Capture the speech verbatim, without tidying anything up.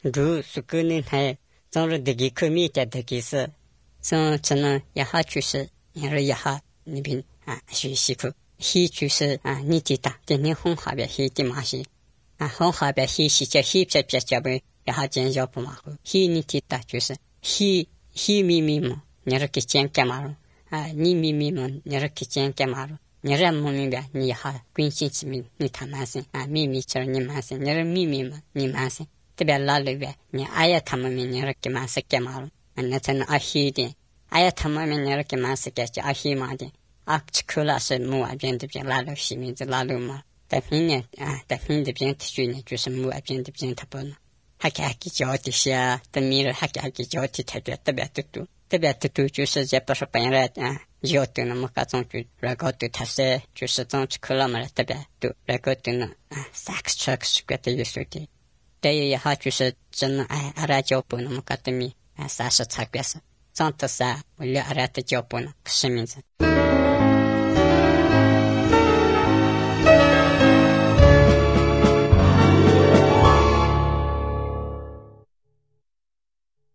如苏格尼还总是这个可米家这个是，从只能一下就是也是一下那边啊学习课，he就是啊你知道，今天红下边he的嘛是啊红下边he是叫 he 别别叫呗，一下见着不嘛好 ，he 你知道就是 he he 咪咪嘛，你是给见干嘛了？啊你咪咪嘛，你是给见干嘛了？你让我明白，你哈关心起咪你他妈生啊秘密就是你妈生，你是秘密嘛你妈生。特别老里边，你哎呀他们明年是干嘛是干嘛了？那才能阿黑的，哎呀他们明年是干嘛是干就阿黑嘛的，啊吃苦了是木啊边这边拉路西面子拉路嘛，但明年啊，但明年这边去年就是木啊边这边他不能，还给还给教的些，但明日还给还给教的特别特别多多，特别多多就是这不是本来啊，教的那么各种就那个对他是就是总吃苦了嘛特别多，那个对呢啊，三个车是个的有说的。这一下就是真的哎，阿拉脚步那么个的米，哎，三十差别是，长得啥，我了阿拉的脚步呢，是名字。